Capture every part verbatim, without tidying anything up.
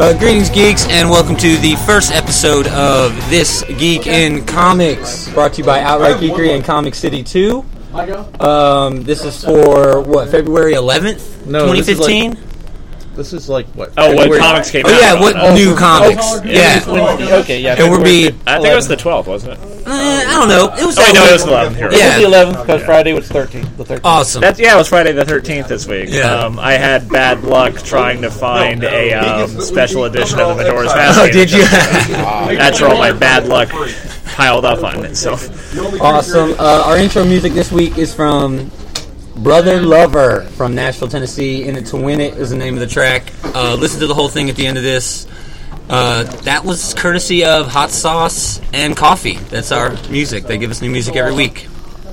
Uh, greetings, geeks, and welcome to the first episode of This Geek in Comics, brought to you by Outright Geekery and Comic City two. Um, this is for, what, February eleventh, no, twenty fifteen? This is like what? Oh, what comics came oh, out? Oh, yeah, what oh, new oh, comics. Oh, yeah. yeah. Okay, yeah. And we're be. I think it was the twelfth, wasn't it? Uh, I don't know. It was. Oh, wait, no, it was the eleventh. Here. Yeah. It was the eleventh because yeah. Friday was thirteenth. The thirteenth. Awesome. That's, yeah, it was Friday the thirteenth this week. Yeah. Um, I had bad luck trying to find a um, special edition of the Majora's Mask. Oh, did you? That's where all my bad luck piled up on it. So awesome. Uh, our intro music this week is from Brother Lover from Nashville, Tennessee. In It to Win It is the name of the track. Uh, listen to the whole thing at the end of this. Uh, that was courtesy of Hot Sauce and Coffee. That's our music. They give us new music every week.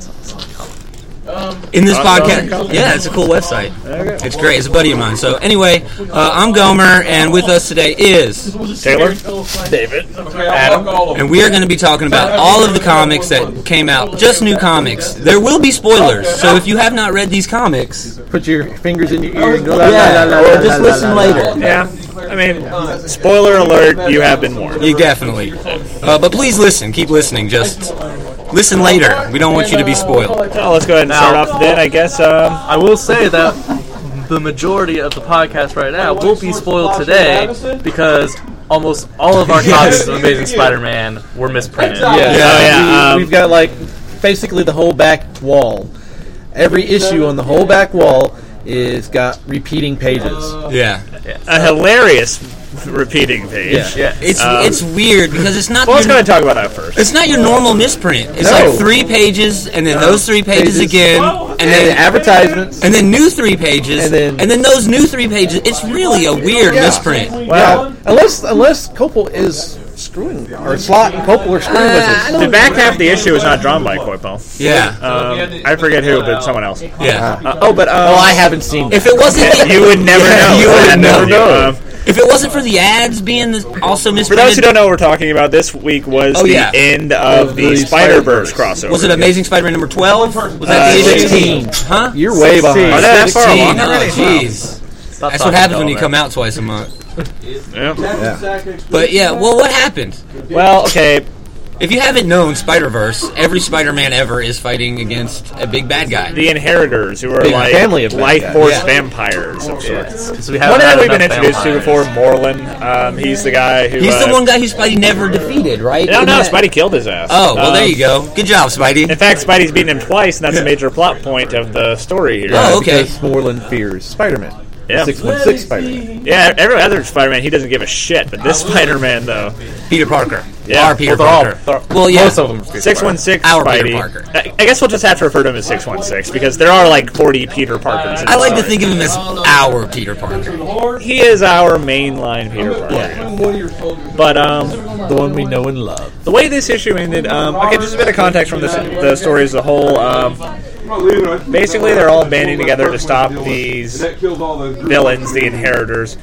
In this podcast, yeah, it's a cool website. It's great. It's a buddy of mine. So anyway, uh, I'm Gomer, and with us today is Taylor, David, Adam, and we are going to be talking about all of the comics that came out, just new comics. There will be spoilers, so if you have not read these comics, put your fingers in your ear and go. Yeah, or just listen later. Yeah. I mean, spoiler alert, you have been warned. You definitely. Uh, but please listen. Keep listening. Just listen later. We don't want you to be spoiled. Well, let's go ahead and start off then, I guess. Um, I will say that the majority of the podcast right now will be spoiled today because almost all of our copies of Amazing Spider-Man were misprinted. Yeah, yeah. Oh, yeah. We, Um, we've got like basically the whole back wall. Every issue on the whole back wall is got repeating pages. Yeah. A hilarious repeating page. Yeah. Yeah. It's Um, it's weird because it's not. Well, let's your, go ahead and talk about that first. It's not your normal misprint. It's No. like three pages, and then those three pages, Pages. again, and And then advertisements. and then new three pages, And then- and then those new three pages. It's really a weird Yeah. misprint. Well, Yeah, unless unless Copel is screwing, or Slott and Copel are screwing with us. the back half of the issue is not drawn by Coipel. Yeah. Um, I forget who, but someone else. Yeah. Uh, oh, but um, Oh, I haven't seen. If it wasn't, the, you would never Yeah, know. you would I'd never know. Um, if it wasn't for the ads being the, also for misprinted. those who don't know what we're talking about, this week was Oh, the yeah. end of the, the Spider-Verse Spider-Verse. crossover. Was it Amazing Spider-Man number twelve? Was that Uh, the issue? sixteen. Huh? You're way behind. Oh, that's far sixteen. along Oh, already. jeez. That's what happens when you come out twice a month. Yeah. Yeah. But yeah, well, what happened? Well, okay. If you haven't known Spider-Verse, every Spider-Man ever is fighting against a big bad guy. The Inheritors, who are Big like family of bad life guys. force Yeah. vampires of sorts. So we One haven't that had we've been enough introduced to vampires. before, Moreland. Um, he's the guy who. He's uh, the one guy who Spidey never defeated, right? No, no, Isn't that- Spidey killed his ass. Oh, well, Um, there you go. Good job, Spidey. In fact, Spidey's beaten him twice, and that's a major plot point of the story here. Oh, okay. Because Moreland fears Spider-Man. Yeah. six one six Spider-Man. Yeah, every other Spider-Man, he doesn't give a shit, but this Spider-Man, though. Peter Parker. Yeah. Our Peter Well, they're all- Parker. they're- well, yeah. Most of them. are Peter six one six Our Spidey. Peter Parker. I I guess we'll just have to refer to him as six one six, because there are like forty Peter Parkers in I like the to think of him as our Peter Parker. He is our mainline Peter Parker. But, um... The one we know and love. the way this issue ended, um, okay, just a bit of context from this, the story as a whole. Um, basically, they're all banding together to stop these villains, the Inheritors.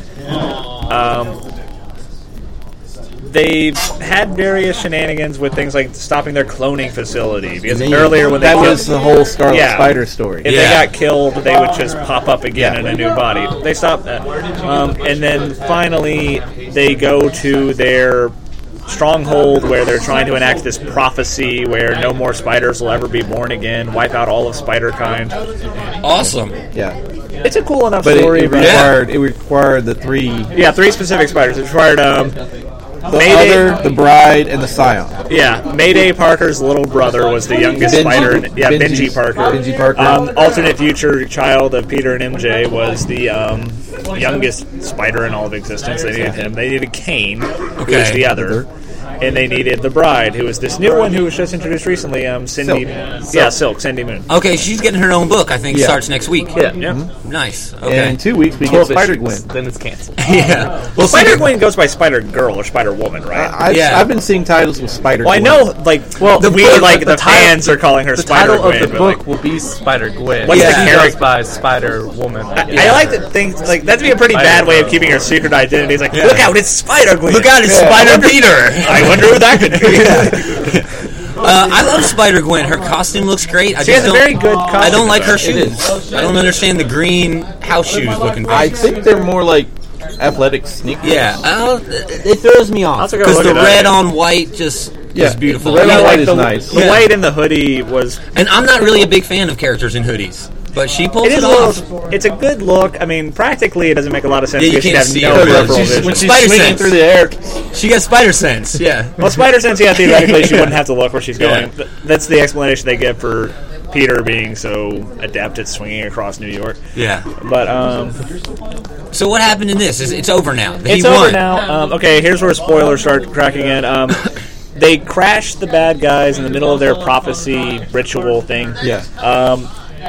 Um, they've had various shenanigans with things like stopping their cloning facility. Because And then earlier, when they that killed- was the whole Scarlet Yeah. Spider story. if Yeah. they got killed, they would just pop up again in a new body. They stopped that. Um, and then finally, they go to their stronghold where they're trying to enact this prophecy where no more spiders will ever be born again, wipe out all of spider kind. Awesome. Yeah, It's a cool enough but it, story. it but required it required the three: yeah, three specific spiders. It required um, the Mayday. other, the bride, and the Scion. Yeah, Mayday Parker's little brother was the youngest Benji. spider. In, yeah, Benji, Benji's- Parker. Benji Parker. Um, alternate future child of Peter and M J was the um, youngest spider in all of existence. They needed him. They needed Kane, who was Okay. the other. And they needed the bride, who was this new one who was just introduced recently, um, Cindy. Silk. Yeah, Silk, Cindy Moon. Okay, she's getting her own book. I think Yeah. starts next week. Yeah. Yeah. Nice. And Okay. in two weeks we get twelve Spider issues, Gwen. Then it's canceled. yeah. Well, Spider Gwen goes by Spider Girl or Spider Woman, right? I've, Yeah. I've been seeing titles with Spider. well, I know, like, well, the we book- like the the, title- fans are calling her The Spider title Gwen. of the but, book like, will be Spider Gwen. What's the She character- goes by Spider Woman. I like to think like that'd be a pretty Spider bad way of Girl. keeping her secret identity. It's like, Yeah. look out, it's Spider Gwen. Look out, it's Yeah. Spider I wonder- Peter. I wonder who that could be. Uh, I love Spider Gwen. Her costume looks great. I She just has a don't, very good costume. I don't like her design. shoes. I don't understand the green house shoes looking I things. think they're more like athletic sneakers. Yeah, uh, it throws me off I'll take a because look the at that. red on white just Yeah, is beautiful. the red Yeah, on like white is the, nice. The Yeah. white in the hoodie was. And I'm not really a big fan of characters in hoodies, but she pulls It it, is a off. little. It's a good look. I mean, practically, it doesn't make a lot of sense Yeah, you because she'd can't have see no her. peripheral She's- vision. when she's Spider swinging sense. through the air, She got spider sense. Yeah. Well, spider sense, yeah, theoretically, she wouldn't have to look where she's going. Yeah. Th- That's the explanation they give for Peter being so adept at swinging across New York. Yeah. But um, So what happened in this? Is it's over now? He it's won. over now. Um, okay, here's where spoilers start cracking in. Um, they crash the bad guys in the middle of their prophecy ritual thing. yeah, Um,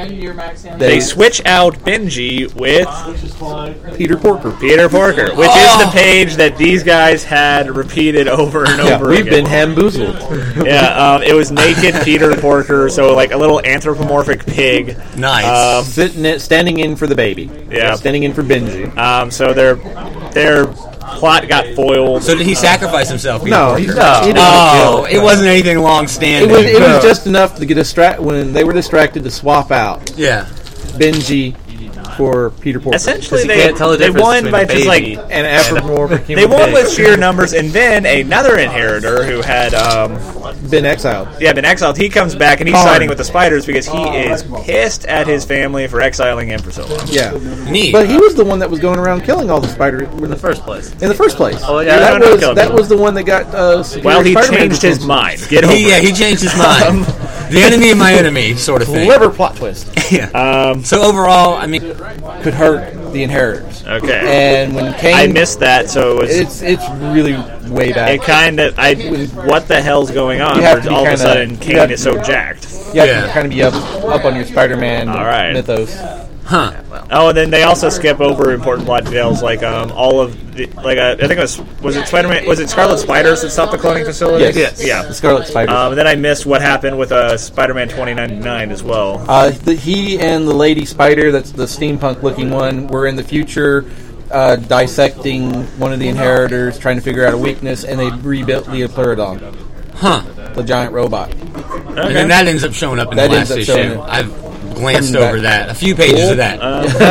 they switch out Benji with Peter Porker. Peter Porker, which Oh. is the page that these guys had repeated over and Yeah, over we've again. been hamboozled. Yeah, um, it was naked Peter Porker, so like a little anthropomorphic pig. Nice. Um, Sitting, in, standing in for the baby. Yeah. standing in for Benji. Um, so their their plot got foiled. so did he sacrifice himself? Peter No, Porker? he's not. He didn't Oh, kill. it wasn't anything long It standing. was, it was just enough to get distract when they were distracted to swap out yeah. Benji for Peter Porker. Essentially, you they, can't tell the they difference won between by a just baby like and anthropomorphic they human won being. with sheer numbers, and then another inheritor who had um, been exiled. yeah been exiled. He comes back and he's Karn. siding with the spiders because he is pissed at his family for exiling him for so long. Yeah, Neat. but he was the one that was going around killing all the spiders in in the first place. in the first place. Oh, yeah, that no, no, was kill that people. was the one that got. Uh, Superior Well, he Spider-Man changed his attention. mind. Get over he, yeah, it. he changed his mind. The enemy of my enemy, sort of thing. Clever plot twist Yeah. Um, So overall, I mean, could hurt the inheritors. okay, And when Kane, I missed that, so it was. it's it's really way back. It kind of, I, what the hell's going on? You have Where to be all of a kinda- sudden, you Kane have is to- so jacked. you have Yeah. to kind of be up up on your Spider-Man All right. mythos. huh? Oh, and then they also skip over important plot details, like um, all of the, like uh, I think it was was it Spider-Man? Was it Scarlet Spiders that stopped the cloning facility? Yes. Yeah. The Scarlet Spider. Um, and then I missed what happened with uh, Spider-Man twenty ninety-nine as well. Uh, the, he and the Lady Spider, that's the steampunk-looking one, were in the future uh, dissecting one of the inheritors, trying to figure out a weakness, and they rebuilt Leoplerodon, Huh? the giant robot. And then that ends up showing up in That the ends last up showing issue. up. I've glanced Coming over back. that. A few pages of that.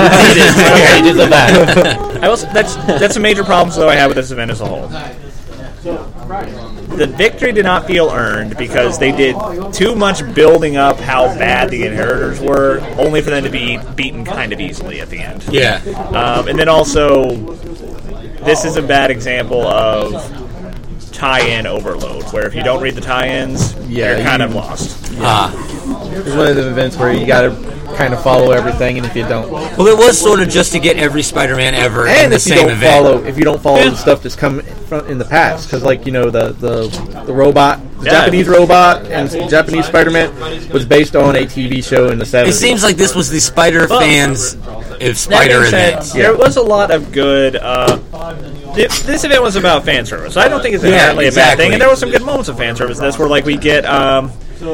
Pages of that. I also, that's that's a major problem though I have with this event as a whole. The victory did not feel earned because they did too much building up how bad the inheritors were, only for them to be beaten kind of easily at the end. yeah. Um, and then also, this is a bad example of tie-in overload, where if you don't read the tie-ins, Yeah, you're kind you- of lost. Ah. It's one of the events where you got to kind of follow everything, and if you don't, Well, it was sort of just to get every Spider-Man ever in and the if you same don't event. follow, if you don't follow the stuff that's come from in the past, because like you know the the the robot, the Yeah. Japanese robot, and Japanese Spider-Man was based on a T V show in the It seventies. seems like this was the Spider fans of That Spider being said, event. there was a lot of good. Uh, this, this event was about fan service. I don't think it's Yeah, inherently a bad exactly. thing, and there was some good moments of fan service. That's where like we get um,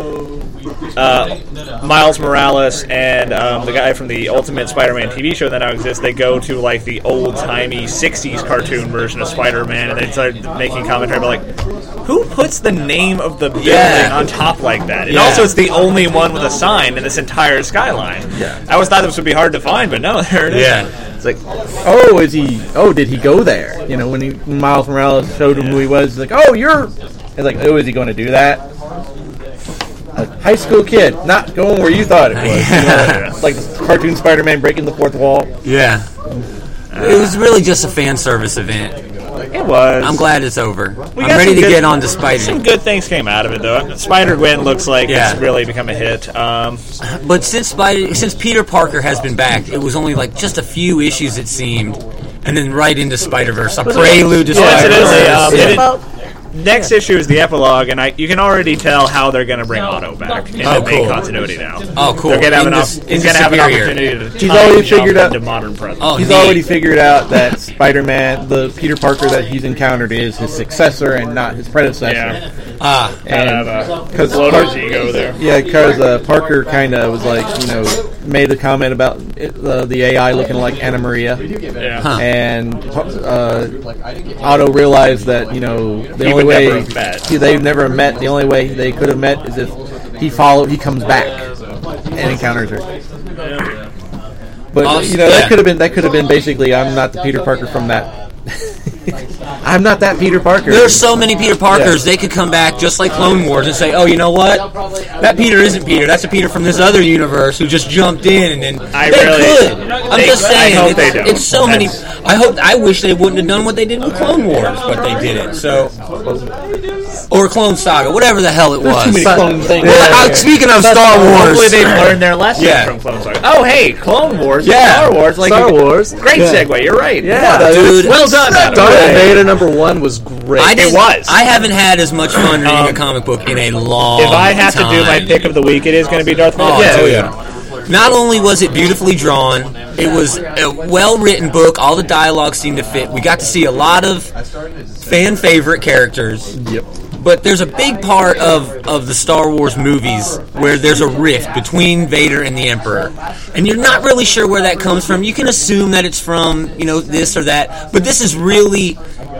uh, Miles Morales and um, the guy from the Ultimate Spider-Man T V show that now exists. They go to like the old-timey sixties cartoon version of Spider-Man, and they start making commentary about like who puts the name of the building Yeah. on top like that. And Yeah. also, it's the only one with a sign in this entire skyline. Yeah. I always thought this would be hard to find, but no, there it is. Yeah. It's like, oh, is he? Oh, did he go there? You know, when, he, when Miles Morales showed him who he was, he's like, oh, you're. It's like, oh, is he going to do that? A high school kid, not going where you thought it was. You know, it's like the cartoon Spider-Man breaking the fourth wall. Yeah. It was really just a fan service event. It was. I'm glad it's over. We I'm got ready some to good- get on to Some Spidey. good things came out of it, though. Spider-Gwen looks like Yeah. it's really become a hit. Um, But since Spidey, since Peter Parker has been back, it was only like just a few issues it seemed, and then right into Spider-Verse, a prelude to Coincidentally, um, Spider-Verse. it did- next issue is the epilogue, and I you can already tell how they're going to bring Otto back in Oh, the main cool. continuity now. Oh, cool. They're going to have In an, this- op- in he's the going to have an Superior. opportunity to He's time already jump figured out- into modern present. Oh, He's neat. already figured out that Spider-Man, the Peter Parker that he's encountered, is his successor and not his predecessor. Yeah, Ah, kind of a Because bloater's ego there. Yeah, because uh, Parker kind of was like, you know, made a comment about it, uh, the A I looking like Anna Maria, Yeah. Huh. and uh, Otto realized that you know the He only would way never have met. he- they've never met. The only way they could have met is if he followed, he comes back and encounters her. But Awesome. you know Yeah. that could have been that could have been basically I'm not the Peter Parker from that. I'm not that Peter Parker. There's so many Peter Parkers, Yeah. they could come back just like Clone Wars and say, oh, you know what? That Peter isn't Peter. That's a Peter from this other universe who just jumped in. And I they really- could. I'm they- just I saying. hope it's, they don't. it's so many. That's- I hope. I wish they wouldn't have done what they did with Clone Wars, but they didn't. So, or Clone Saga, whatever the hell it was. too many clone things. Well, uh, speaking of Star Wars, Hopefully they've learned their lesson Yeah. from Clone Wars. Oh, hey, Clone Wars, Yeah. Star Wars, like Star Wars. Great segue. You're right. Yeah, dude. Well done. Adam. Darth Right. Vader number one was great. I didn't- was. I haven't had as much fun reading a Um, comic book in a long If I have time. to do my pick of the week, it is going to be Darth Vader. Oh, yeah, dude. yeah. Not only was it beautifully drawn, it was a well-written book. All the dialogue seemed to fit. We got to see a lot of fan-favorite characters. Yep. But there's a big part of, of the Star Wars movies where there's a rift between Vader and the Emperor. And you're not really sure where that comes from. You can assume that it's from, you know, this or that. But this is really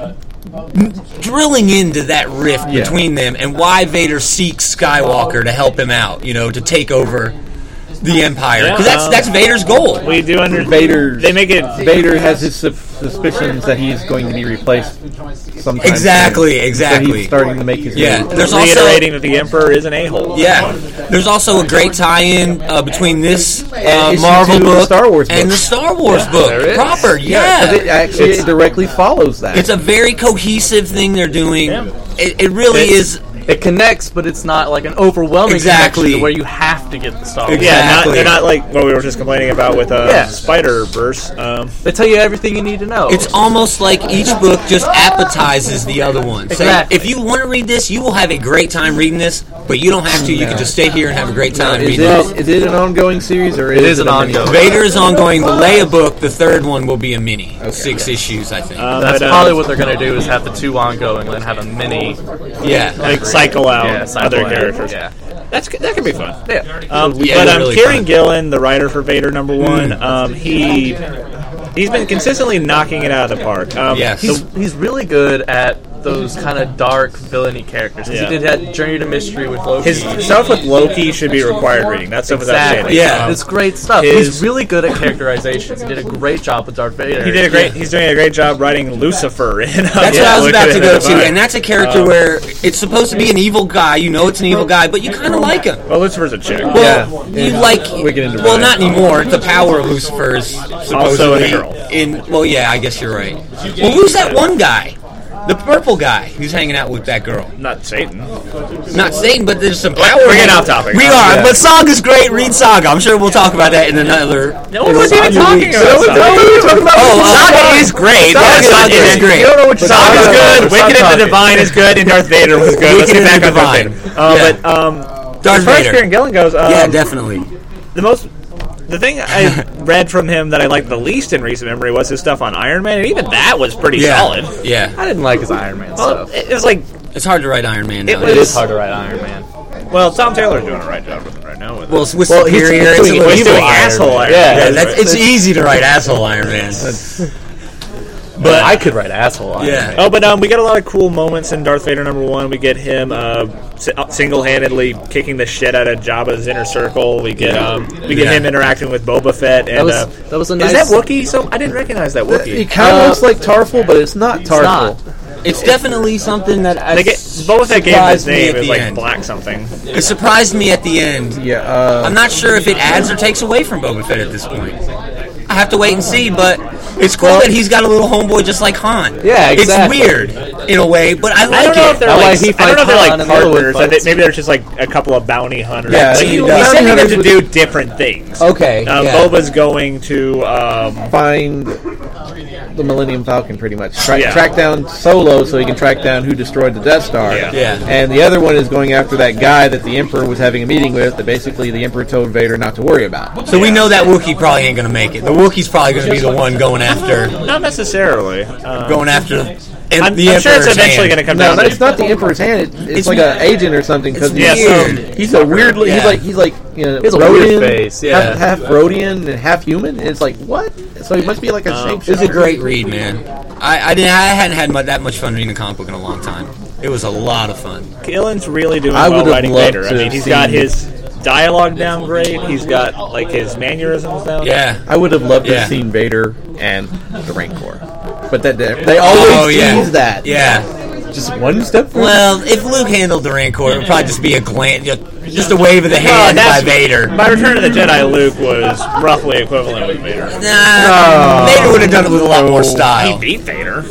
drilling into that rift Yeah. between them and why Vader seeks Skywalker to help him out, you know, to take over the Empire. Because that's, um, that's Vader's goal. We do under Vader. They make it. Vader has his sus- suspicions that he's going to be replaced sometime. Exactly, soon. exactly. So he's starting to make his Yeah, move. there's also reiterating that the Emperor is an a-hole. yeah. There's also a great tie-in uh, between this uh, issue Marvel two of the book Star Wars and book. the Star Wars there book is. proper. Yeah, 'cause Yeah, it actually it directly follows that. it's a very cohesive thing they're doing. Yeah. It, it really It- is. It connects, but it's not like an overwhelming Exactly. connection where you have to get the Star Wars. Exactly. Yeah, not, they're not like what we were just complaining about with uh, Yeah. Spider-Verse. Um, They tell you everything you need to know. It's almost like each book just appetizes the other one. Say, Exactly. if you want to read this, you will have a great time reading this, but you don't have to. You can just stay here and have a great time is, reading this. it, is it an ongoing series or It is is an a mini? ongoing. Vader is ongoing. The Leia book, the third one, will be a mini. Six issues, I think. um, That's but, uh, probably what they're going to do is have the two ongoing and then have a mini yeah. like cycle out yeah, cycle other ahead. characters. Yeah. That's that could be fun. Yeah. Um, Yeah, but it's um, really Kieran fun. Gillen, the writer for Vader number one, um, he he's been consistently knocking it out of the park. Um, Yes. He's, he's really good at those kind of dark villainy characters. 'Cause Yeah. He did that Journey to Mystery with Loki. His stuff with Loki should be required reading. That's stuff without Exactly. saying. Yeah. Um, It's great stuff. his- He's really good at characterizations. He did a great job with Darth Vader. he did a great. He's doing a great job writing Lucifer. In, uh, That's what I was about to go to, and that. that's a character Um, where it's supposed to be an evil guy. You know it's an evil guy, but you kind of like him. Well, Lucifer's a chick. Well, Yeah. you like. Wicked and Well, Divine. not anymore. The power of Lucifer is supposedly Also a girl. in. Well, yeah, I guess you're right. Well, who's that one guy? The purple guy who's hanging out with that girl. Not Satan. Not Satan, but there's some power. We're getting off topic. We Uh, are, yeah. but Saga's great. Read Saga. I'm sure we'll talk about that in another. No one was even talking about No, Saga. no, we were talking about Oh, Saga Saga is great. Saga That's not- is it- great. You don't know what But Saga's Saga- good. Stop Wicked and the talking. Divine is good, and Darth Vader was good. Let's Wicked get and back the on Darth Divine. Vader. Uh, Yeah. But um, Darth as far as Vader. Kieran Gillen goes, um, Yeah, definitely. the most. The thing I read from him that I liked the least in recent memory was his stuff on Iron Man, and even that was pretty Yeah. solid. Yeah. I didn't like his Iron Man Well, stuff. it was like, It's hard to write Iron Man It now. was- It is hard to write Iron Man. well, Tom Taylor's doing a right job with it right now. With Well, it. with Well, he's- Superior, he's it's a doing- little he's evil doing Iron asshole Man. Iron Yeah, Man. that's, it's easy to write asshole Iron Man. But I could write asshole Iron Yeah. Man. Oh, but um, we get a lot of cool moments in Darth Vader number one. We get him uh, si- single-handedly kicking the shit out of Jabba's inner circle. We get um, we get Yeah. him interacting with Boba Fett. And That was uh, that was a is nice. that Wookiee? So I didn't recognize that Wookiee. It kind of Uh, looks like Tarful, but it's not Tarful. not. It's definitely something that I They get Boba Fett gave him his surprised me name at is the like end. Black something. It surprised me at the end. Yeah, uh, I'm not sure if it adds or takes away from Boba Fett at this point. I have to wait and see, but it's cool that he's got a little homeboy just like Han. Yeah, exactly. It's weird in a way, but I like I don't know it. if they're That way like he I don't know if they're fights like Han and the other one partners. I think fights- maybe they're just like a couple of bounty hunters. Yeah, But he he- does. he's sending them Bounty to hunters do different things. Okay, Um, yeah. Boba's going to um, find the Millennium Falcon, pretty much. Tra- Yeah. Track down Solo so he can track down who destroyed the Death Star. Yeah. Yeah. And the other one is going after that guy that the Emperor was having a meeting with, that basically the Emperor told Vader not to worry about. So we know that Wookiee probably ain't gonna make it. The Wookiee's probably gonna be the one going after, not necessarily. Um, going after. And I'm, the I'm sure it's Emperor's eventually hand. going to come No, down. no, to it's not the Emperor's hand. It, it's, It's like weird. an agent or something. Because It's Yeah, he's, some- he's a weirdly. Yeah. He's like he's like you know, He has a Rhodian, weird face, yeah. half, half Rhodian and half human. And it's like what? So he must be like a Um, shapeshifter. It's a great read, man. I I, didn't, I hadn't had mu- that much fun reading a comic book in a long time. It was a lot of fun. Gillen's really doing I well would've writing loved Vader. I to mean, have he's got seen his dialogue down great. He's got like his mannerisms down. Yeah. I would have loved to Yeah. have seen Vader and the Rancor, but that they, they always Oh, yeah. tease that. Yeah. Just one step further. Well, if Luke handled the Rancor, it would probably just be a glance, just a wave of the No, hand by that's- Vader. By Return of the Jedi, Luke was roughly equivalent with Vader. Nah, Vader would have done it with a lot more He style. beat Vader.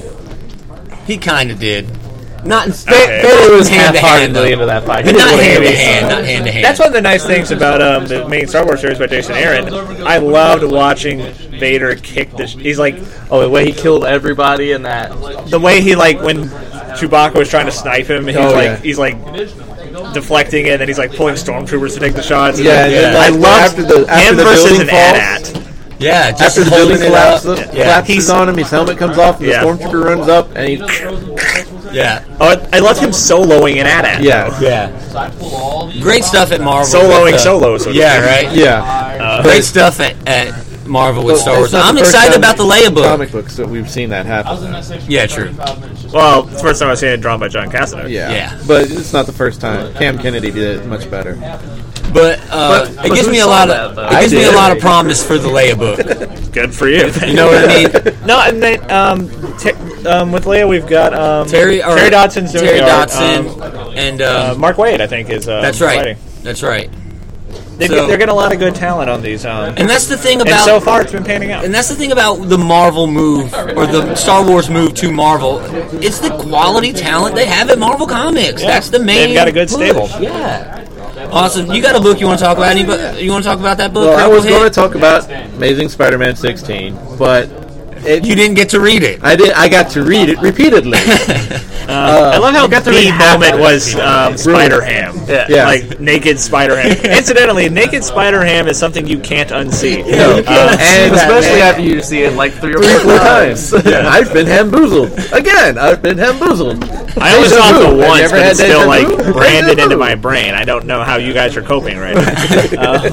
He kind of did. Not in Okay. Vader was hand to hand, half-heartedly though. into that fight. But not He did hand what to he hand. did. Not hand to hand. That's one of the nice things about um, the main Star Wars series by Jason Aaron. I loved watching Vader kick the. Sh- he's like Oh, the way he killed everybody in that. the way he like when Chewbacca was trying to snipe him. He's Oh, like yeah. he's like deflecting it, and then he's like pulling stormtroopers to take the shots. And Yeah, then- and then, I like, loved after the- after him the versus building an falls. AT-AT. Yeah, just After the holding building it up. collapses, Yeah. collapses He's- on him, his helmet comes off, and Yeah. the stormtrooper runs up, and he. Yeah. Oh, I loved him soloing an AT-AT. Yeah, Yeah. Great stuff at Marvel. Soloing with, uh, solo, so to Yeah, speak. right? yeah. Great stuff at, at Marvel with Star It's Wars. not the I'm first excited time about the Leia book. Comic books that we've seen that happen. Yeah, true. Well, it's the first time I've seen it drawn by John Cassaday. Yeah. Yeah. But it's not the first time. Cam Kennedy did it much better. But, uh, But- it but gives who me a saw lot that, of though? it gives I me a did. lot of promise for the Leia book. Good for you. You know what I mean? No, and then um, t- um, with Leia, we've got um, Terry or, Terry Dodson's doing Terry the art. Dodson Um, and uh, um, Mark Waid, I think, is uh, that's right. writing. That's right. They, So- they're getting a lot of good talent on these. Um, And that's the thing and about so far, it's been panning out. And that's the thing about the Marvel move, or the Star Wars move to Marvel. It's the quality talent they have at Marvel Comics. Yeah. That's the main They've got a good push. stable. Yeah. Awesome. You got a book you want to talk about? Anybody, you want to talk about that book? Well, I was Knucklehead? going to talk about Amazing Spider-Man sixteen, but it, You didn't get to read it. I did. I got to read it repeatedly. I love how got to the read half moment of it. was um, Spider-Ham. Yeah. Yeah. Like, naked Spider-Ham. Incidentally, naked Spider-Ham is something you can't unsee. No, Uh, and Especially and- after you see it like three or three or four four times. times. I've been hamboozled again. I've been hamboozled. I only Deja saw it vu. the Have you once, ever but had it's still deja like vu? branded Deja into vu. my brain. I don't know how you guys are coping right now. Uh,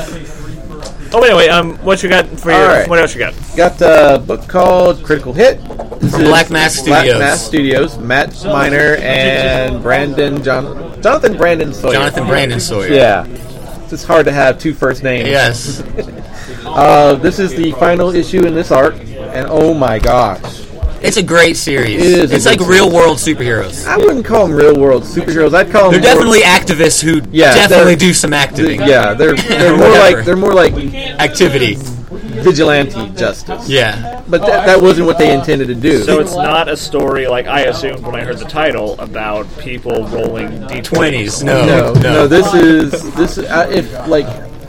oh, anyway, um, what you got for your? All right. What else you got? Got a book called Critical Hit. This From is Black Mass Black Studios. Mass Studios. Matt Miner and Brandon John Jonathan Brandon Sawyer. Jonathan Brandon Sawyer. Yeah. It's hard to have two first names. Yes. Uh, this is the final issue in this arc, and oh my gosh. It's a great series. It is a It's great like real world superheroes. I wouldn't call them real world superheroes. I'd call them They're more- definitely activists who Yeah, definitely they're- do some acting. Yeah, they're they're more Whatever. like they're more like Activity. vigilante justice. Yeah. But that, that wasn't what they intended to do. So it's not a story like I assumed when I heard the title about people rolling d twenties. No. no, No. no, this is this is, uh, if like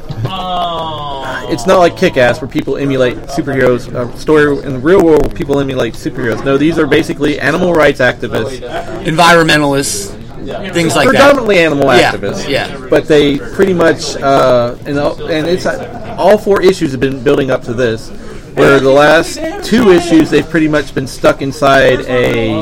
it's not like Kick-Ass where people emulate superheroes. A story in the real world where people emulate superheroes. No, these are basically animal rights activists, Environmentalists. Things like that. predominantly animal Yeah, activists. yeah. But they pretty much uh, and all- and it's uh, all four issues have been building up to this. Where the last two issues they've pretty much been stuck inside a,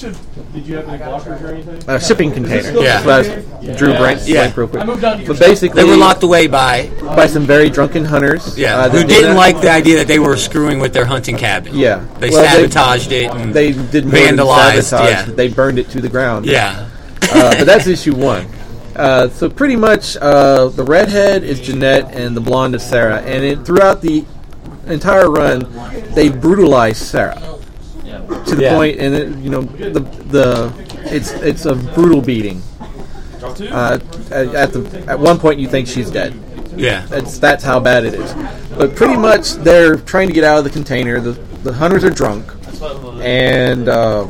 a shipping container. Yeah. So I was- Drew Brent, Yeah. real quick. But basically, They were locked away by by some very drunken hunters. yeah, uh, that who did didn't that. like the idea that they were screwing with their hunting cabin. Yeah. They Well, they- sabotaged it and They did more than vandalized. sabotage. Yeah, They burned it to the ground. yeah. Uh, but that's issue one. Uh, so pretty much, uh, the redhead is Jeanette and the blonde is Sarah. And it, throughout the entire run, they brutalize Sarah to the Yeah. point, and it, you know the the it's it's a brutal beating. Uh, at, at the at one point, you think she's dead. Yeah. That's that's how bad it is. But pretty much, they're trying to get out of the container. The the hunters are drunk, and uh,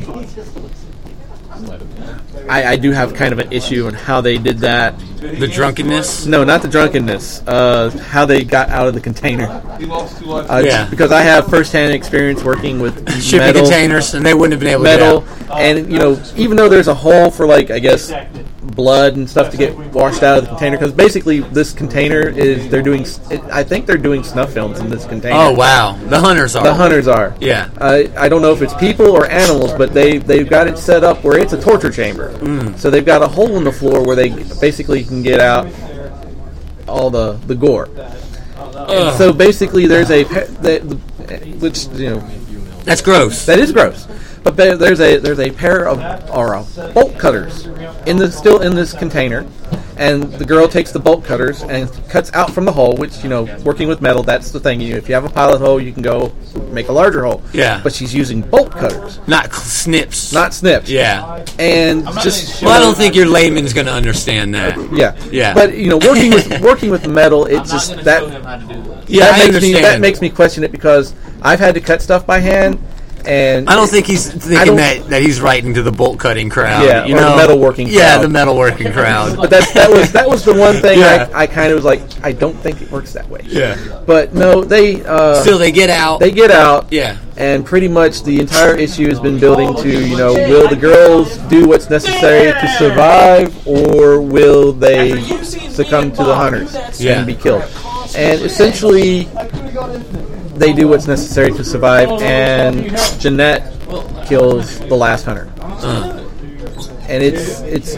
I, I do have kind of an issue on how they did that. The drunkenness. No, not the drunkenness. Uh, how they got out of the container. Uh, Yeah. Because I have first-hand experience working with Shipping metal, containers, and they wouldn't have been able metal, to get out. and you know, even though there's a hole for like I guess blood and stuff to get washed out of the container, because basically this container is they're doing. It, I think they're doing snuff films in this container. Oh wow, the hunters are. The hunters are. Yeah. I I don't know if it's people or animals, but they, they've got it set up where it's a torture chamber. Mm. So they've got a hole in the floor where they basically can get out all the, the gore. And so basically there's a... pe- The, the, which, you know, That's gross. that is gross. But there- there's a there's a pair of or uh, bolt cutters in the still in this container, and the girl takes the bolt cutters and cuts out from the hole. Which, you know, working with metal, that's the thing. You, if you have a pilot hole, you can go make a larger hole. Yeah. But she's using bolt cutters, Not cl- snips. not snips. Yeah. And just Well, I don't think your layman's going to understand that. yeah, Yeah. But you know, working with working with metal, it just that Yeah, that I makes understand. me that makes me question it because I've had to cut stuff by hand, and I don't think he's I thinking don't- that, that he's writing to the bolt cutting crowd. Yeah, you or the know? metalworking Yeah, crowd. the metalworking crowd. But that that was that was the one thing Yeah. I, I kind of was like, I don't think it works that way. Yeah. But no, they uh, Still, they get out. they get out. Yeah. And pretty much the entire issue has been building to, you know, will the girls do what's necessary to survive, or will they succumb to the hunters Yeah. and be killed? And essentially, they do what's necessary to survive, and Jeanette kills the last hunter. Uh. And it's it's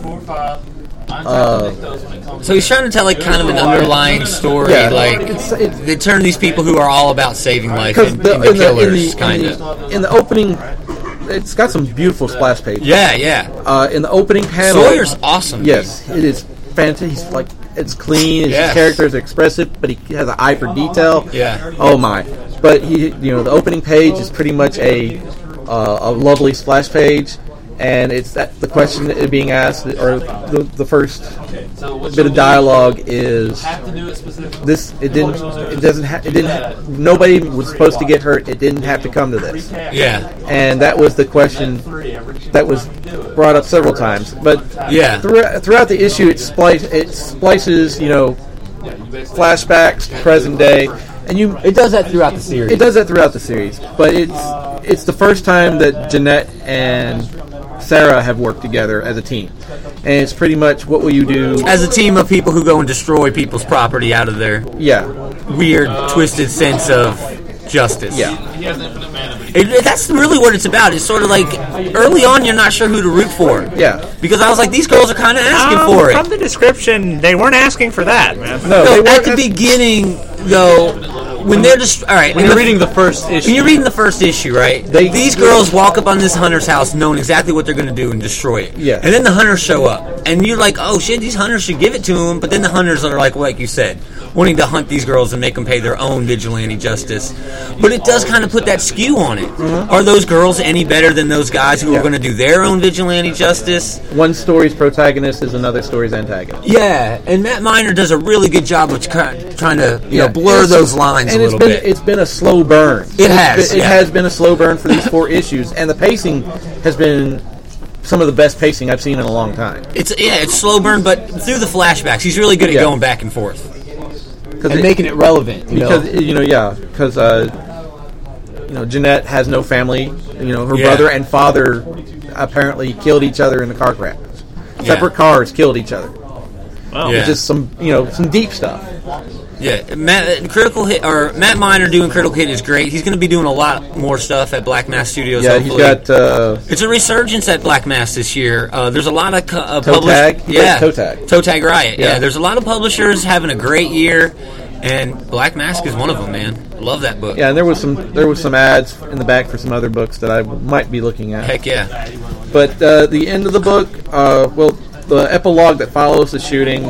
uh, So he's trying to tell like kind of an underlying story, Yeah. like It's- it's- they turn these people who are all about saving life because in, the, into in, the, in, killers, the, kind in, of. the, in the opening, it's got some beautiful splash pages. Yeah, yeah. Uh, in the opening panel, Sawyer's awesome. yes, it is fantastic. He's like, it's clean. His Yes. characters are expressive, but he has an eye for detail. Yeah. Oh my! But he, you know, the opening page is pretty much a uh, a lovely splash page, and it's that the question that is being asked, or the the first bit of dialogue is this. It didn't. It doesn't. Ha- it didn't. Ha- nobody was supposed to get hurt. It didn't have to come to this. Yeah. And that was the question that was brought up several times. But Yeah. throughout, throughout the issue, it splice it splices, you know, flashbacks to present day, and you It does that throughout the series. it does that throughout the series. But it's it's the first time that Jeanette and Sarah have worked together as a team, and it's pretty much what will you do? As a team of people who go and destroy people's property out of their Yeah, weird, twisted sense of justice. yeah. It, it- that's really what it's about. It's sort of like early on, you're not sure who to root for. Yeah. Because I was like, these girls are kind of asking Um, for From it. the description, they weren't asking for that, man. No, they No, weren't at the as- beginning, though, when they're just all right. When in you're the- reading the first issue, When you're reading the first issue, right? They- these girls walk up on this hunter's house knowing exactly what they're going to do and destroy it. Yeah. And then the hunters show up. And you're like, oh, shit, these hunters should give it to them. But then the hunters are like, like you said, wanting to hunt these girls and make them pay their own vigilante justice. But it does kind of put that skew on it. Mm-hmm. Are those girls any better than those guys who Yeah. are going to do their own vigilante justice? One story's protagonist is another story's antagonist. Yeah. And Matt Miner does a really good job of try- trying to you know, Yeah. blur It's- those lines and a it's little been, bit. It's been a slow burn. It It's has, been- It yeah. has been a slow burn for these four issues, and the pacing has been some of the best pacing I've seen in a long time. It's yeah, it's slow burn, but through the flashbacks, he's really good at Yeah. going back and forth Because and making it relevant. You because know? you know, yeah, because uh, you know, Jeanette has no family. You know, her Yeah. brother and father apparently killed each other in a car crash. Separate Yeah. cars killed each other. Well, Yeah. Just some, you know, some deep stuff. Yeah, Matt, Critical Hit or Matt Miner doing Critical Hit is great. He's going to be doing a lot more stuff at Black Mass Studios. Yeah, he's hopefully. got uh, It's a resurgence at Black Mass this year. Uh, there's a lot of co- uh, Toe publish- Tag? He Yeah, does Toe Tag. Toe Tag Riot. Yeah. Yeah. there's a lot of publishers having a great year, and Black Mask is one of them. Man, love that book. yeah, and there was some there was some ads in the back for some other books that I might be looking at. Heck yeah. But uh, the end of the book, uh, well, the epilogue that follows the shooting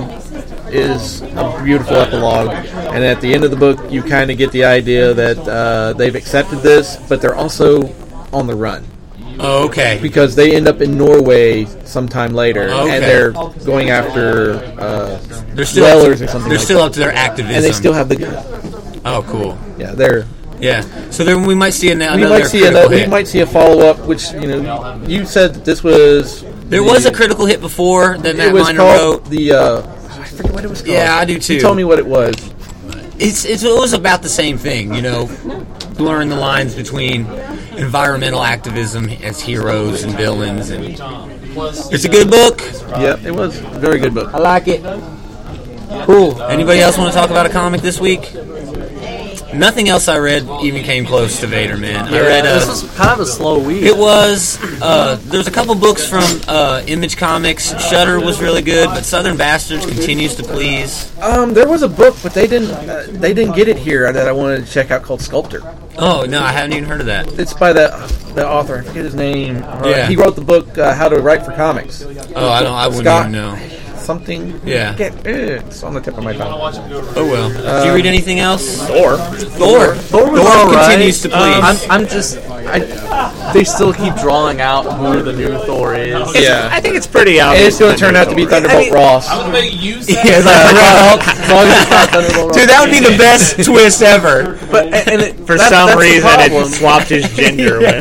is a beautiful epilogue. And at the end of the book, you kind of get the idea that uh, they've accepted this, but they're also on the run. Oh, okay. Because they end up in Norway sometime later, Okay. and they're going after uh, They're still whalers up or to, something They're like still that. up to their activism. And they still have the gun. Oh, cool. Yeah, they're... Yeah. So then we might see another. We might see critical another, we hit. might see a follow-up, which, you know, you said that this was... There was a critical hit before that Matt It was Miner called wrote. the... Uh, I forget what it was called. Yeah, I do too. You told me what it was. It's, it's it was about the same thing, you know, blurring the lines between environmental activism as heroes and villains, and it's a good book. Yeah, it was a very good book. I like it. Cool. Anybody else want to talk about a comic this week? nothing else I read even came close to Vader, man. Yeah, I read. Uh, this was kind of a slow week. It was. Uh, there's a couple books from uh, Image Comics. Shudder was really good, but Southern Bastards continues to please. Um, there was a book, but they didn't. Uh, they didn't get it here that I wanted to check out called Sculptor. Oh no, I haven't even heard of that. It's by the the author. I forget his name. Uh, Yeah. He wrote the book uh, How to Write for Comics. Oh, I don't. I wouldn't Scott even know. Something. Yeah. I can't- eh, it's on the tip of my tongue. Oh well. Did you read anything else? Or Thor. Thor was all right. continues to please. Um, I'm, I'm just. I, they still keep drawing out who the new Thor is. Yeah. I think it's pretty And obvious. it's going to turn out to be Thunderbolt I mean- Ross. I'm gonna make you say Yeah, it's like, well, As long as it's not Thunderbolt Ross. dude, that would be the best twist ever. But and, and it, For that- some that's the reason, problem. it swapped his gender with.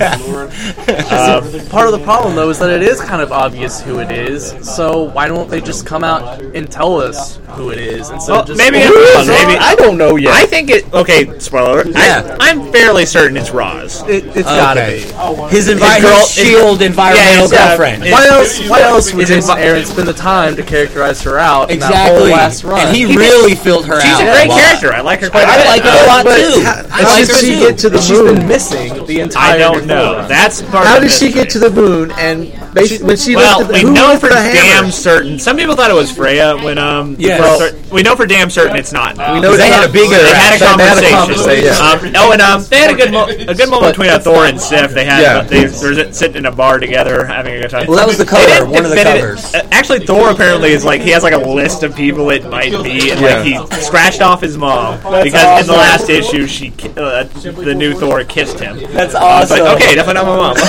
Um, Part of the problem, though, is that it is kind of obvious who it is. So why don't they just come out and tell us who it is instead Well, of just maybe Who it's- is it? maybe- I don't know yet. I think it. Okay, spoiler. alert. Yeah. I, I'm fairly certain it's Roz. It, it's gotta Okay. be. His, envi- His girl- his shield environmental it's, uh, girlfriend. it- Why else? Why else would It's Jason invi- Aaron spend the time to characterize her out in that Exactly. whole last run? And he, He really filled her She's out. a great lot. character. I like her quite a I bit. like her a lot But too. how- I how like did her she too. get to the She's been moon? missing the entire. I don't before. know. That's part How of did the she mystery. get to the moon? And basically, when she Well, lifted the, we who know lifted for the hammer? damn certain. Some people thought it was Freya when um. Yes. for cer- we know for damn certain it's not. We know They it's had not a big Freya. They had a They conversation. conversation. Um, oh, and um, they had a good mo- a good moment between uh, Thor and Sif. They had Yeah. they were sitting in a bar together having a good time. Well, that was the They cover, didn't one of the defend it- covers. uh, Actually, Thor apparently is like he has like a list of people it might be, and like he scratched off his mom because in the last issue she ki- uh, the new Thor kissed him. That's I was awesome. like, okay, definitely not my mom.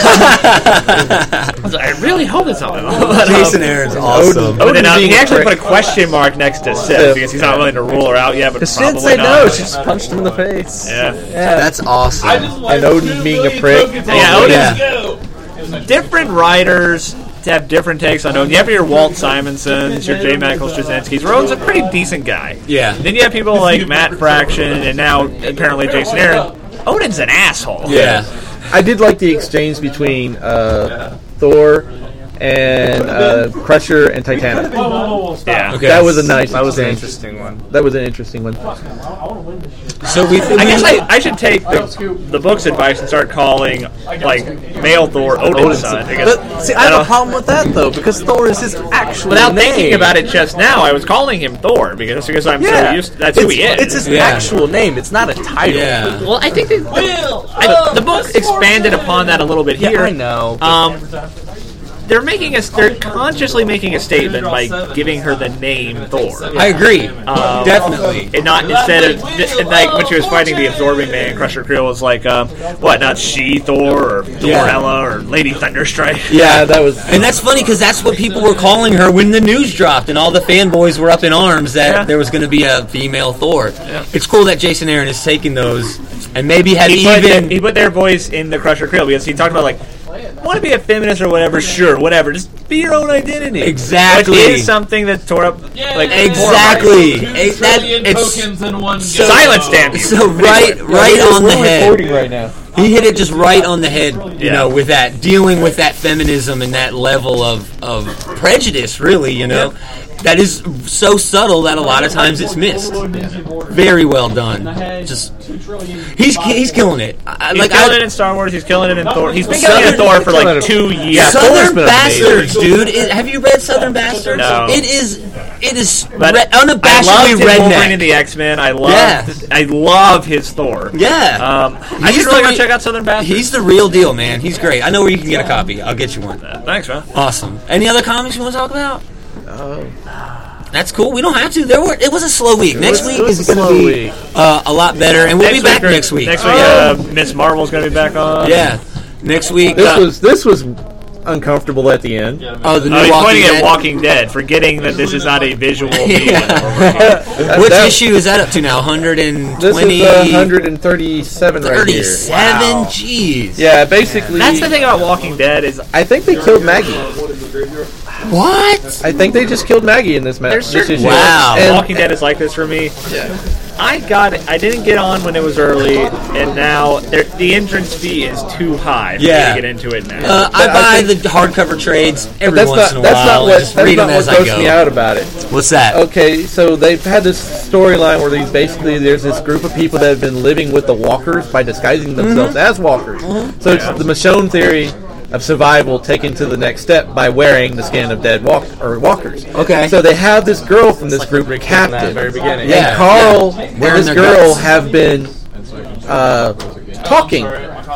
I was like, I really hope it's not my mom. But, um, Jason Aaron's awesome. but then, uh, being he a actually prick. put a question mark next to Sif Sif. because he's not willing to rule her out yet. But She probably didn't say not. no. She just punched him in the face. Yeah. That's awesome. And Odin being a prick. Yeah, Odin's Yeah. different writers have different takes on Odin. You have your Walt Simonsons, your J. Michael Straczynski's. Odin's a pretty decent guy. Yeah. Then you have people like Matt Fraction and now apparently Jason Aaron. Odin's an asshole. Yeah. I did like the exchange between uh, Thor and uh, Crusher and Titanic. Yeah. Okay. That was a nice. That was an exchange. interesting one. That was an interesting one. So we. I guess I, I should take the, the book's advice and start calling like male Thor Odin's son. Because But see, I have a problem with that though because Thor is his actual Without name. thinking about it just now, I was calling him Thor because because I'm Yeah, so used. That's it's, who he is. It's his Yeah. actual name. It's not a title. Yeah. well, I think that I, the book expanded upon that a little bit Yeah, here. I know. Um, they're making a they're consciously making a statement by giving her the name Thor. I agree. Um, Definitely. And not instead of and like when she was fighting the absorbing man, Crusher Creel was like, um, what? Not she Thor or Thorella or Lady Thunderstrike. Yeah, that was. And that's funny because that's what people were calling her when the news dropped, and all the fanboys were up in arms that Yeah. there was going to be a female Thor. It's cool that Jason Aaron is taking those and maybe have He put, even. he put their voice in the Crusher Creel because he talked about like, want to be a feminist or whatever? Sure, whatever. Just be your own identity. Exactly. Which is something that tore up like Exactly. Two It- that- trillion it's tokens in one so- go. silence, damn you. so right, right on the We're head. recording right now. He hit it just right on the head, you Yeah. know, with that dealing with that feminism and that level of, of prejudice, really, you know, that is so subtle that a lot of times it's missed. Very well done. Just he's he's killing it. I, He's like killing I, it in Star Wars. He's killing it in Thor. He's been Southern- killing it in Thor for killing like it. two years. Thor's Southern been Bastards, dude. It, have you read Southern Bastards? No. It is it is But re- I unabashedly loved his Wolverine redneck. in the X-Men. I love Yeah. I love his Thor. Yeah. Um, I He's should really the go re- check out Southern Bastards. He's the real deal, man. He's great. I know where you can get a copy. I'll get you one. Thanks, man. Awesome. Any other comics you want to talk about? That's cool. We don't have to. There were. It was a slow week. Next was- week it was is a going slow to be week. uh, a lot better, and we'll be back week, next week. Next week, uh, Miss Marvel's going to be back on. Yeah, next week. This uh, was this was uncomfortable at the end. oh, the new Oh, he's Walking pointing Dead. at Walking Dead, forgetting that this is not a visual medium. Yeah. Which That- issue is that up to now? one hundred This twenty, is uh, one hundred thirty-seven right here. thirty-seven. Wow. Jeez. Yeah, basically. That's the thing about Walking Dead is I think they killed Maggie. What? I think they just killed Maggie in this match. There's This certain issue. Wow. And- Walking Dead is like this for me. I got it. I didn't get on when it was early, and now there- the entrance fee is too high for Yeah. me to get into it now. Uh, I But buy I think- the hardcover trades But every that's once not, in a that's while. not and what, just that's read not them what as I grossed go. me out about it. What's that? Okay, so they've had this storyline where these basically there's this group of people that have been living with the walkers by disguising themselves Mm-hmm. as walkers. So it's the Michonne theory of survival taken to the next step by wearing the skin of dead walk or walkers. Okay. So they have this girl from this group From that captive. very beginning. Yeah. And Carl yeah. and Wearing this their girl guts. have been uh, talking,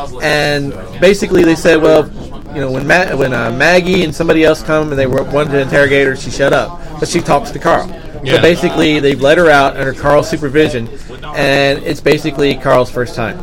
and basically they said, well, you know, when Ma- when uh, Maggie and somebody else come and they were wanted to interrogate her, she shut up, but she talks to Carl. Yeah. So basically, they've let her out under Carl's supervision, and it's basically Carl's first time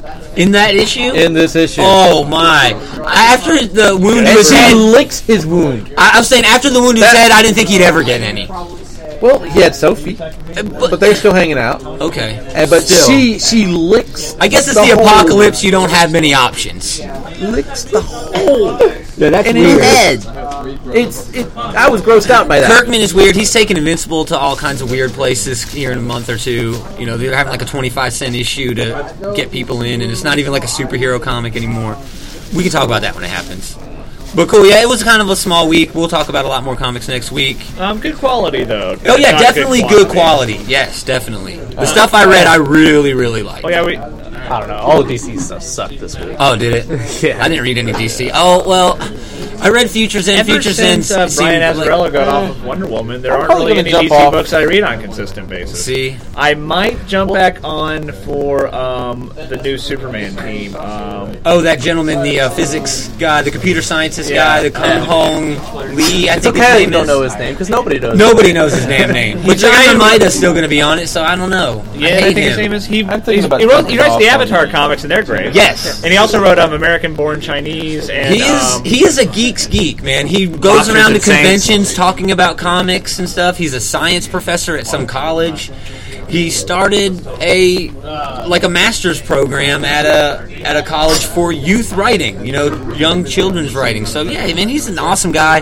In that issue? in this issue. Oh my! After the wound to and his she head, licks his wound. I, I was saying after the wound to his That- head, I didn't think he'd ever get any. Well, he had Sophie, But, but they're still hanging out. okay. And, but Still. she she licks. I guess it's the, whole- apocalypse. You don't have many options. Licks the whole Yeah, that's in his head. It's it. I was grossed out by that. Kirkman is weird. He's taking Invincible to all kinds of weird places here in a month or two. You know, they're having like a twenty-five cent issue to get people in, and it's not even like a superhero comic anymore. We can talk about that when it happens. But cool, yeah, it was kind of a small week. We'll talk about a lot more comics next week. Um, good quality though. Oh yeah, Not definitely good quality. Yes, definitely. The stuff I read, I really, really liked. Oh yeah, we. I don't know. All the D C stuff sucked this week. Oh, did it? Yeah. I didn't read any D C. Oh, well, I read Futures End. Ever Futures since End uh, seemed Brian like- Azzarello got off of Wonder Woman, there aren't probably really any gonna D jump C off. books I read on a consistent basis. See? I might jump back on for um, the new Superman team. Um, Oh, that gentleman, the uh, physics guy, the computer scientist Yeah. guy, the Kung Hong Lee. I It's think his okay name you don't is. know his name because nobody knows. Nobody knows his damn name. But He's the guy John who- Romita's still going to be on it, so I don't know. yeah, I I, hate think his him. name is he. I'm thinking he's- about he, wrote, jumping he writes off the on Avatar it. comics, and they're great. Yes. and he also wrote um, American Born Chinese. And He is um, he is a geek's geek, man. He goes Monsters around to and Saints. conventions talking about comics and stuff. He's a science professor at some college. He started a like a master's program at a at a college for youth writing, you know, young children's writing. So yeah, man, he's an awesome guy.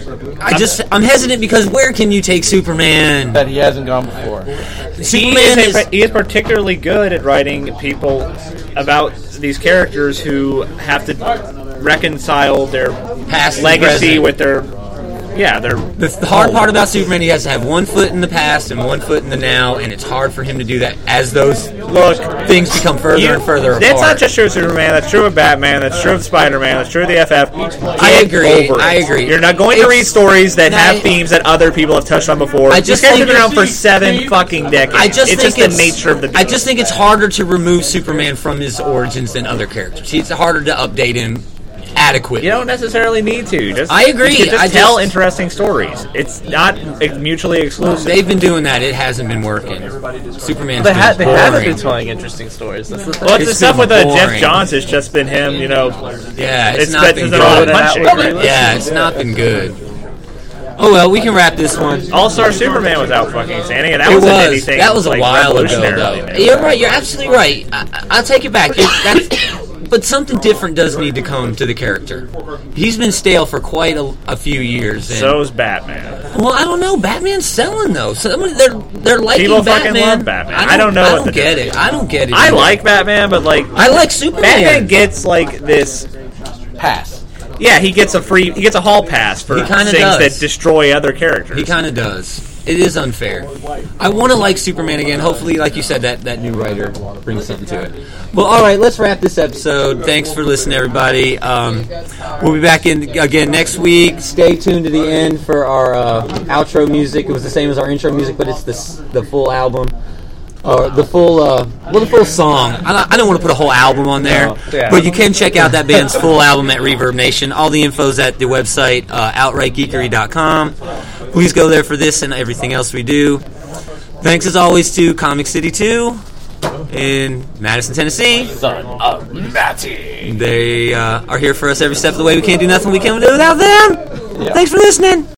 I just I'm hesitant because where can you take Superman? that he hasn't gone before. He Superman is, is a, he is particularly good at writing people about these characters who have to reconcile their Past and legacy present. with their yeah their. The, the hard part about Superman, he has to have one foot in the past and one foot in the now, and it's hard for him to do that as those Look, things become further you- and further apart. That's not just true of Superman. That's true of Batman. That's true of Spider-Man. That's true of the F F. I Get agree, over it. I agree. You're not going to It's- read stories that no, have I- themes that other people have touched on before. I These just guys have think been around for it's- seven fucking decades. I just it's think just the it's, nature of the beast. I just think it's harder to remove Superman from his origins than other characters. It's harder to update him adequately. You don't necessarily need to. Just, I agree. You can just I tell just- interesting stories. It's not mutually exclusive. They've been doing that. It hasn't been working. Superman's They, been ha- they haven't boring. been telling interesting stories. That's the thing. well, it's the It's stuff been with uh, Jeff boring. Johns has just been him. You know, Yeah, it's, it's, not been, been it's been all good. punching. Yeah, it's not been good. Oh well, we can wrap this one. All Star Superman was out fucking standing, and that It wasn't was. anything. That was a like, while ago, revolutionary. though. You're right. You're absolutely right. I, I- I'll take it back. It, that's, but something different does need to come to the character. He's been stale for quite a, a few years. And, So's Batman. well, I don't know. Batman's selling though. Somebody they're they're liking People fucking Batman. love Batman. I don't, I don't know I what don't the get it. I don't get it. I either. like Batman, but like I like Superman. Batman gets like this. Pass. Yeah, he gets a free. He gets a hall pass for He things kinda does. that destroy other characters. He kind of does. It is unfair. I want to like Superman again. Hopefully, like you said, that, that new writer brings something to it. Well, all right, let's wrap this episode. Thanks for listening, everybody. Um, we'll be back in again next week. Stay tuned to the end for our uh, outro music. It was the same as our intro music, but it's the s- the full album. Or the full, uh, well, the full song. I don't, I don't want to put a whole album on there, No, yeah. but you can check out that band's full album at Reverb Nation. All the info's at the website, uh, outright geekery dot com. Please go there for this and everything else we do. Thanks as always to Comic City two in Madison, Tennessee. Son of Matty. They uh, are here for us every step of the way. We can't do nothing we can't do without them. Thanks for listening.